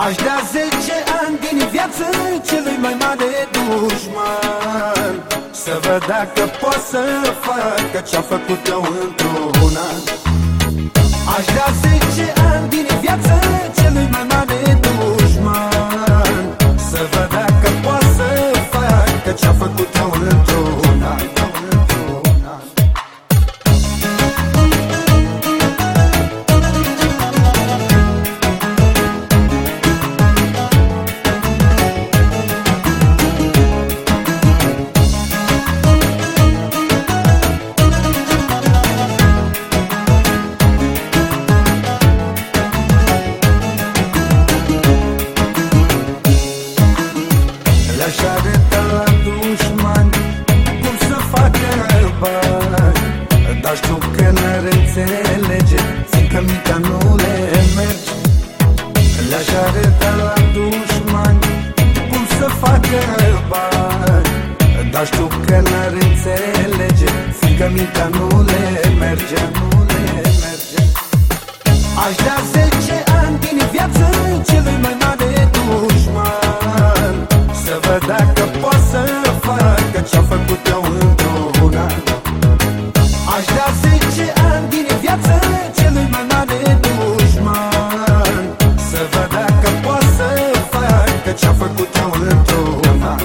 Aș da 10 ani din viață celui mai mare dușman, să văd dacă pot să facă ce-a făcut eu într-un an. Aș da 10 ani din viață celui mai mare dușman, să văd dacă pot să facă ce-a făcut eu într-un an. Le-aș arăta la dușmani cum să facă bani, dar știu că n-ar înțelege, fiindcă mintea nu le merge. Le-aș arăta la dușmani cum să facă bani, dar știu că n-ar înțelege, fiindcă mintea nu le merge, nu le merge. Aș da 10 ani din viață celui mai mare dușman, să văd dacă pot să facă ce-a făcut eu într-un an. Aș da 10 ani din viață celui mai mare dușman, să văd dacă pot să facă ce-a făcut eu într-un an.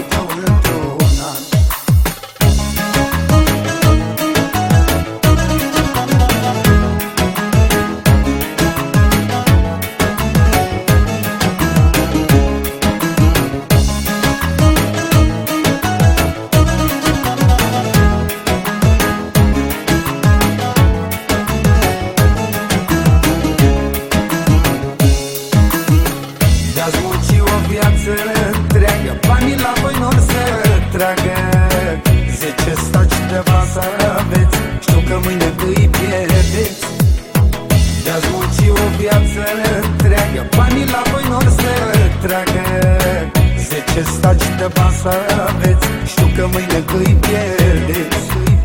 Ați munci o viață întreagă, banii la voi n-or să tragă. 10 staci de vasă aveți, știu că mâine îi pierdeți. Ați munci o viață întreagă, banii la voi n-or să tragă. 10 staci de vasă aveți, știu că mâine îi pierdeți.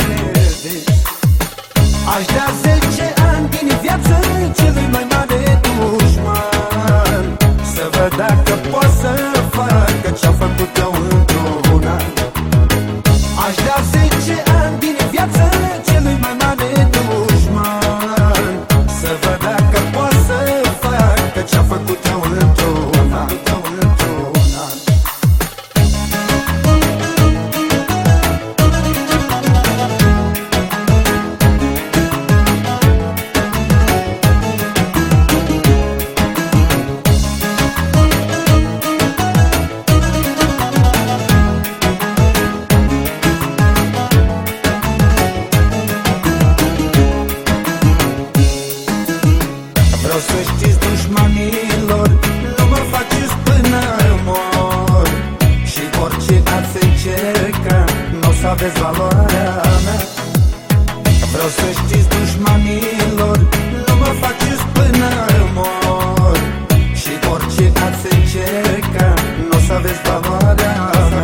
Aș da 10 ani din viață celui mai mare dușman, să văd dacă pot să facă ce-a făcut eu într-un an. Aș da 10 ani din viață celui mai mare dușman, să văd dacă pot să facă ce-a făcut eu într-un an. Vreau să știți, dușmanilor, nu mă faceți până mor, și orice ați încerca, n-o să aveți valoarea mea. Vreau să știți, dușmanilor, nu mă faceți până mor, și orice ați încerca, n-o să aveți valoarea mea.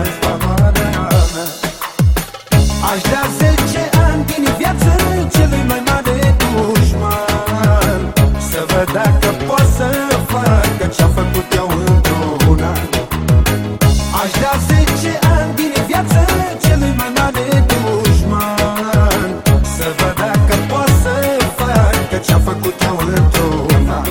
Aș da 10 ani din viață celui mai mare dușman, să văd dacă pot să facă ce-a făcut eu într-un an. Aș da 10 ani din viață celui mai mare dușman, să văd dacă pot să facă ce-a făcut eu într-un an.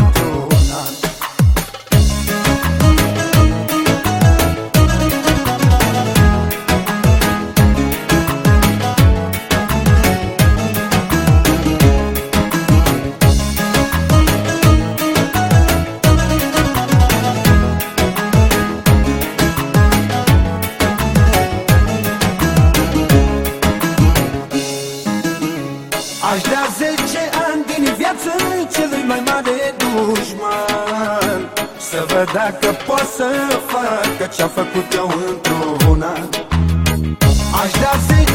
Aș da 10 ani din viață celui mai mare dușman, să văd dacă pot să facă ce-a făcut eu într-un an. Aș da 10